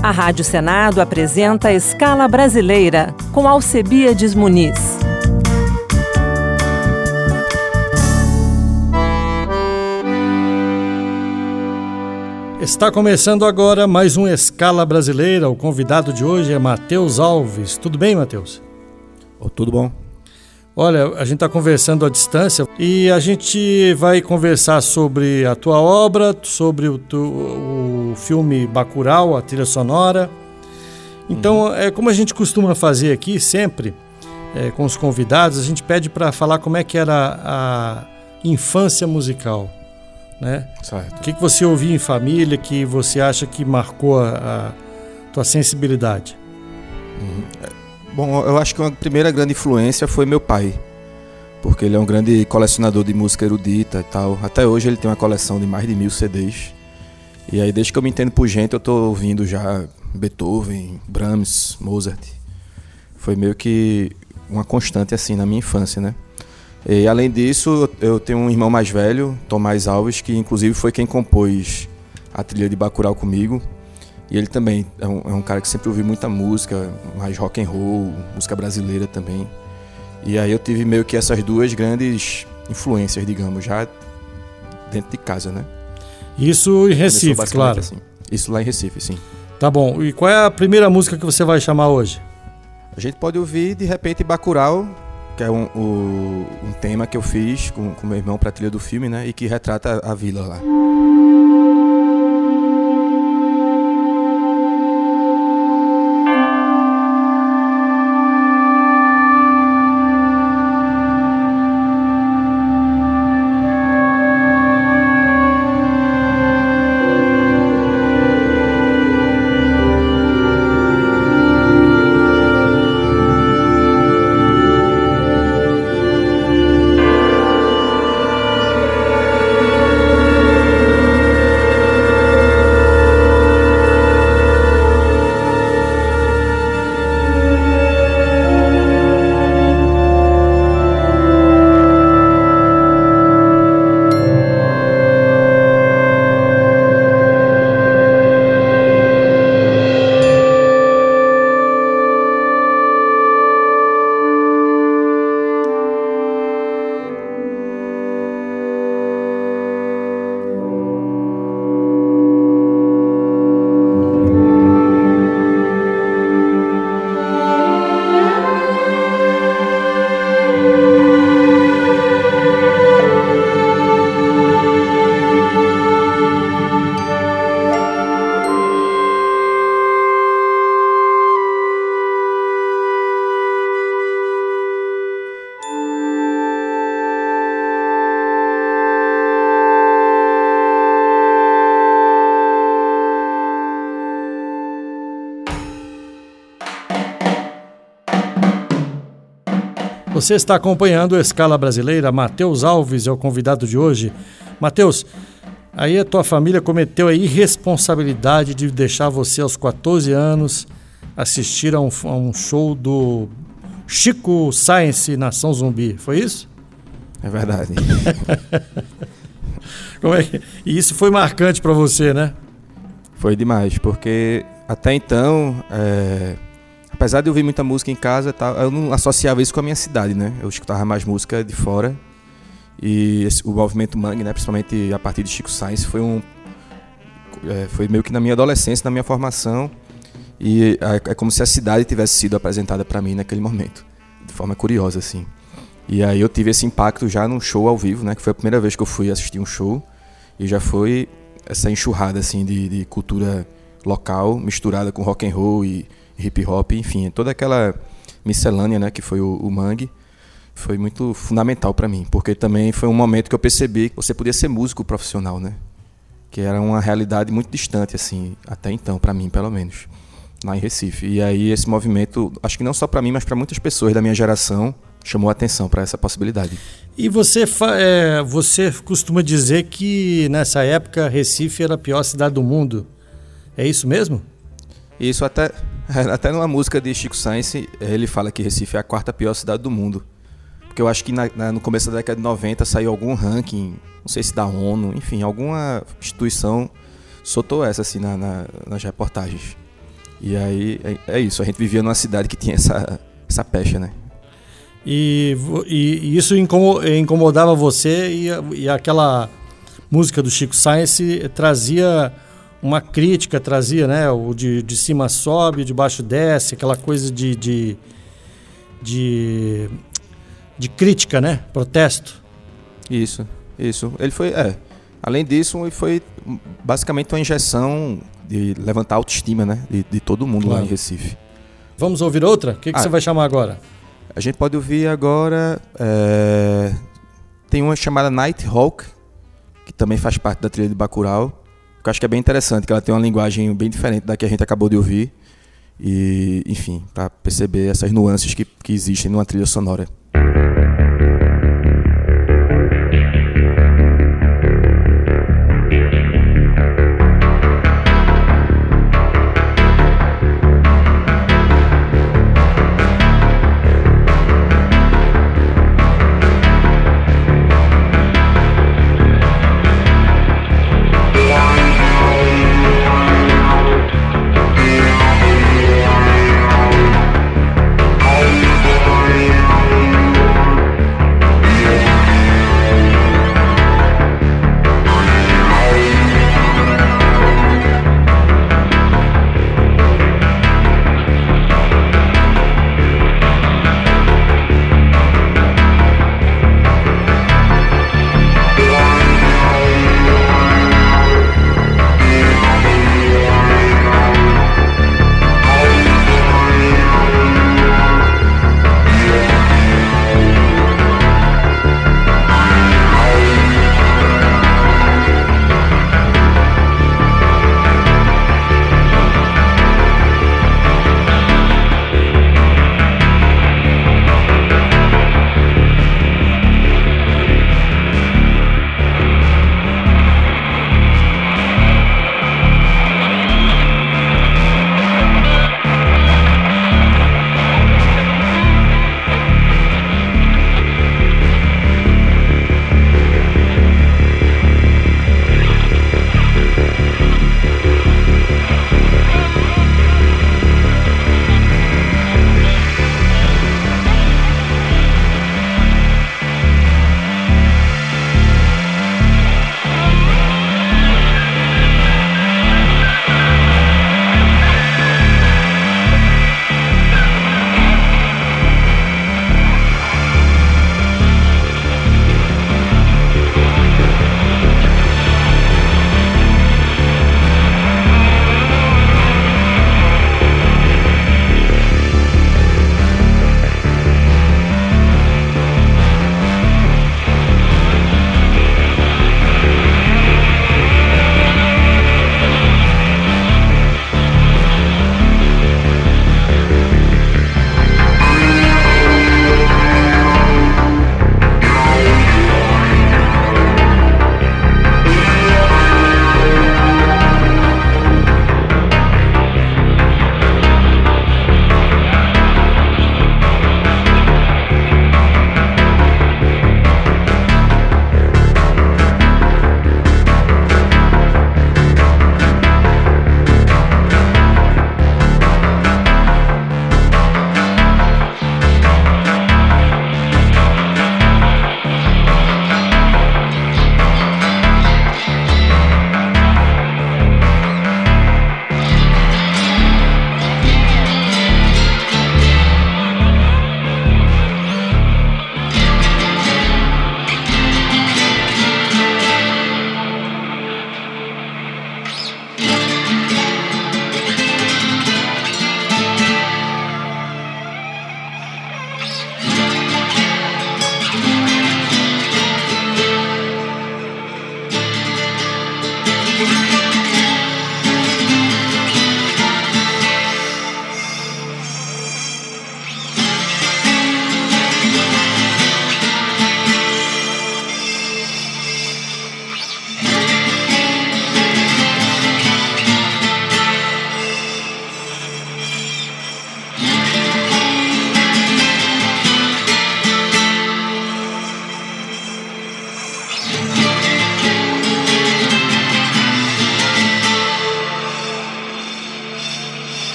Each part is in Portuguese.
A Rádio Senado apresenta a Escala Brasileira, com Alcebiades Muniz. Está começando agora mais um Escala Brasileira. O convidado de hoje é Matheus Alves. Tudo bem, Matheus? Tudo bom. Olha, a gente está conversando à distância e a gente vai conversar sobre a tua obra, sobre o filme Bacurau, a trilha sonora. Então, como a gente costuma fazer aqui sempre, com os convidados, a gente pede para falar como é que era a infância musical, né? Certo. O que você ouvia em família que você acha que marcou a tua sensibilidade? Bom, eu acho que uma primeira grande influência foi meu pai, porque ele é um grande colecionador de música erudita e tal. Até hoje ele tem uma coleção de mais de 1000 CDs. E aí, desde que eu me entendo por gente, eu tô ouvindo já Beethoven, Brahms, Mozart. Foi meio que uma constante assim na minha infância, né? E além disso, eu tenho um irmão mais velho, Tomás Alves, que inclusive foi quem compôs a trilha de Bacurau comigo. E ele também é um cara que sempre ouviu muita música, mais rock and roll, música brasileira também. E aí eu tive meio que essas duas grandes influências, digamos, já dentro de casa, né? Isso em Recife, claro. Assim. Isso lá em Recife, sim. Tá bom. E qual é a primeira música que você vai chamar hoje? A gente pode ouvir, de repente, Bacurau, que é um tema que eu fiz com meu irmão para a trilha do filme, né? E que retrata a vila lá. Você está acompanhando a Escala Brasileira. Matheus Alves é o convidado de hoje. Matheus, aí a tua família cometeu a irresponsabilidade de deixar você aos 14 anos assistir a um show do Chico Science Nação Zumbi, foi isso? É verdade. E isso foi marcante para você, né? Foi demais, porque até então... Apesar de eu ouvir muita música em casa e tal, eu não associava isso com a minha cidade, né? Eu escutava mais música de fora. E o movimento Mangue, né? Principalmente a partir de Chico Science, foi meio que na minha adolescência, na minha formação. E é como se a cidade tivesse sido apresentada para mim naquele momento, de forma curiosa, assim. E aí eu tive esse impacto já num show ao vivo, né? Que foi a primeira vez que eu fui assistir um show. E já foi essa enxurrada, assim, de cultura local, misturada com rock and roll e hip hop, enfim, toda aquela miscelânea, né, que foi o Mangue, foi muito fundamental para mim, porque também foi um momento que eu percebi que você podia ser músico profissional, né, que era uma realidade muito distante, assim, até então, para mim, pelo menos, lá em Recife. E aí esse movimento, acho que não só para mim, mas para muitas pessoas da minha geração, chamou a atenção para essa possibilidade. E você costuma dizer que nessa época Recife era a pior cidade do mundo, é isso mesmo? Isso até numa música de Chico Science, ele fala que Recife é a 4ª pior cidade do mundo. Porque eu acho que no começo da década de 90 saiu algum ranking, não sei se da ONU, enfim, alguma instituição soltou essa assim nas reportagens. E aí é isso, a gente vivia numa cidade que tinha essa pecha, né? E isso incomodava você, e aquela música do Chico Science trazia uma crítica, trazia, né, o de cima sobe, de baixo desce, aquela coisa de crítica, né, protesto. Isso. Ele foi, além disso, ele foi basicamente uma injeção de levantar a autoestima, né, de todo mundo, claro, lá em Recife. Vamos ouvir outra? O que você vai chamar agora? A gente pode ouvir agora, tem uma chamada Nighthawk, que também faz parte da trilha de Bacurau, que eu acho que é bem interessante, que ela tem uma linguagem bem diferente da que a gente acabou de ouvir. E, enfim, para perceber essas nuances que existem numa trilha sonora.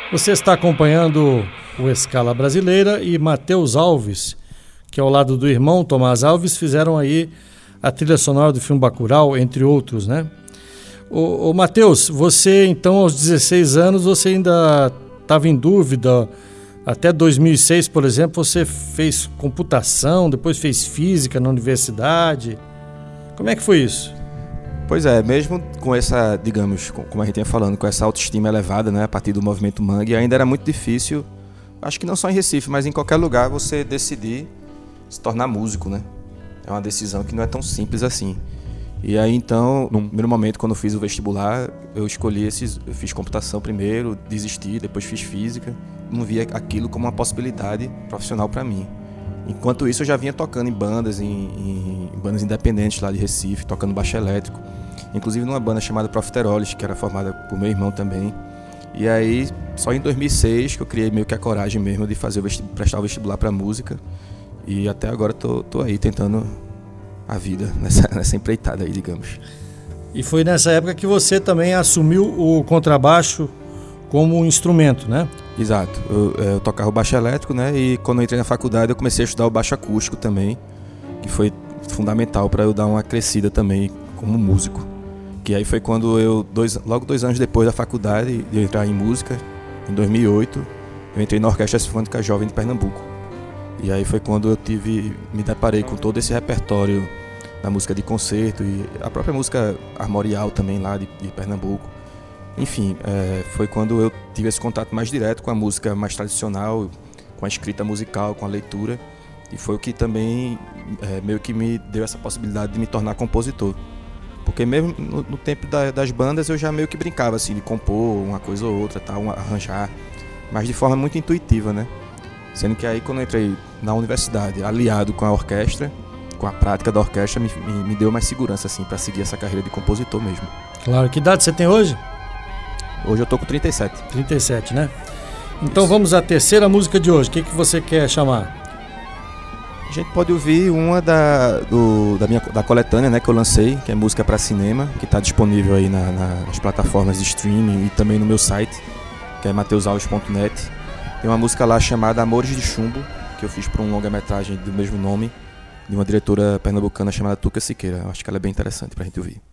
Você está acompanhando o Escala Brasileira e Matheus Alves, que ao lado do irmão Tomás Alves fizeram aí a trilha sonora do filme Bacurau, entre outros, né? Ô Matheus, você então aos 16 anos você ainda estava em dúvida, até 2006, por exemplo, você fez computação, depois fez física na universidade. Como é que foi isso? Pois é, mesmo com essa, digamos, como a gente ia falando, com essa autoestima elevada, né, a partir do movimento Mangue, ainda era muito difícil, acho que não só em Recife, mas em qualquer lugar, você decidir se tornar músico, né? É uma decisão que não é tão simples assim. E aí, então, no primeiro momento, quando eu fiz o vestibular, eu fiz computação primeiro, desisti, depois fiz física, não via aquilo como uma possibilidade profissional para mim. Enquanto isso, eu já vinha tocando em bandas, em bandas independentes lá de Recife, tocando baixo elétrico. Inclusive numa banda chamada Profiteroles, que era formada por meu irmão também. E aí, só em 2006 que eu criei meio que a coragem mesmo de prestar o vestibular para música. E até agora tô aí tentando a vida nessa empreitada aí, digamos. E foi nessa época que você também assumiu o contrabaixo como um instrumento, né? Exato. Eu tocava o baixo elétrico, né? E quando eu entrei na faculdade eu comecei a estudar o baixo acústico também, que foi fundamental para eu dar uma crescida também como músico. Que aí foi quando logo 2 anos depois da faculdade de entrar em música, em 2008, eu entrei na Orquestra Sinfônica Jovem de Pernambuco. E aí foi quando eu me deparei com todo esse repertório da música de concerto e a própria música armorial também lá de Pernambuco. Enfim, foi quando eu tive esse contato mais direto com a música mais tradicional, com a escrita musical, com a leitura. E foi o que também meio que me deu essa possibilidade de me tornar compositor. Porque mesmo no tempo das bandas eu já meio que brincava assim, de compor uma coisa ou outra, tal, arranjar, mas de forma muito intuitiva, né? Sendo que aí quando eu entrei na universidade, aliado com a orquestra, com a prática da orquestra, me deu mais segurança assim, para seguir essa carreira de compositor mesmo. Claro. Que idade você tem hoje? Hoje eu tô com 37. 37, né? Então Isso. Vamos à terceira música de hoje. O que você quer chamar? A gente pode ouvir uma da coletânea, né, que eu lancei, que é Música para Cinema, que está disponível aí nas plataformas de streaming e também no meu site, que é mateusalves.net. Tem uma música lá chamada Amores de Chumbo, que eu fiz para um longa-metragem do mesmo nome, de uma diretora pernambucana chamada Tuca Siqueira. Eu acho que ela é bem interessante para a gente ouvir.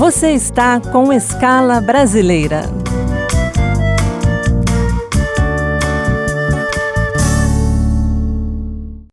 Você está com Escala Brasileira.